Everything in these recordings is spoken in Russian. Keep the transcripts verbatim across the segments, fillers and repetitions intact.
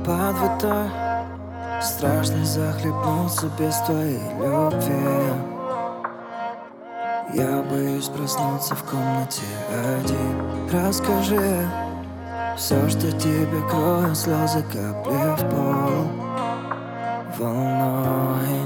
под водой. Страшно захлебнуться без твоей любви. Я боюсь проснуться в комнате один. Расскажи все, что тебе крою, слезы капли в пол волной.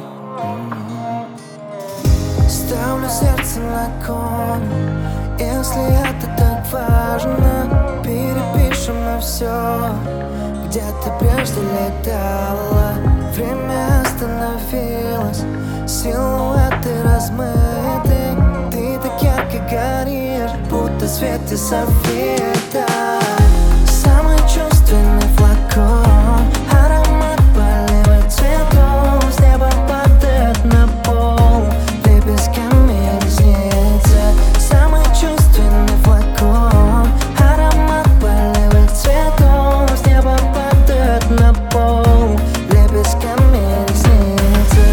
Ставлю сердце на кон, если это так важно. Перепишем мы все, где ты прежде летала. Время остановилось, силуэты размыты. Ты так ярко горишь, будто в свете софита. Самый чувственный флакон, аромат полевых цветов. С неба падает на пол лепестками ресницы. Самый чувственный флакон, аромат полевых цветов. С неба падает на пол лепестками ресницы.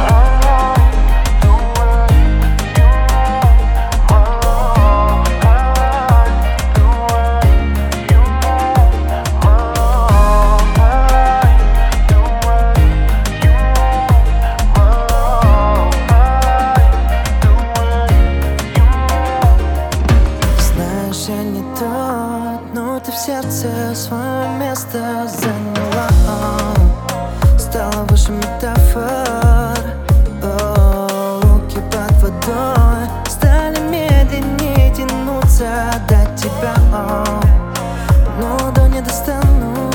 Я не тот, но ты в сердце свое место заняла. Стала выше метафор. О, руки под водой стали медленнее тянуться до тебя. Но до не достану.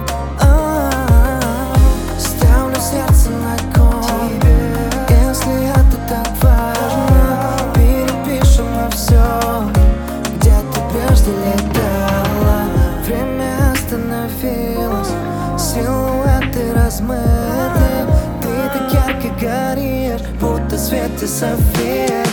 Ставлю сердце на кон, если это так важно. Перепишем мы все, прежде летала. Время остановилось, силуэты размыты. Ты так ярко горишь, будто в свете софит.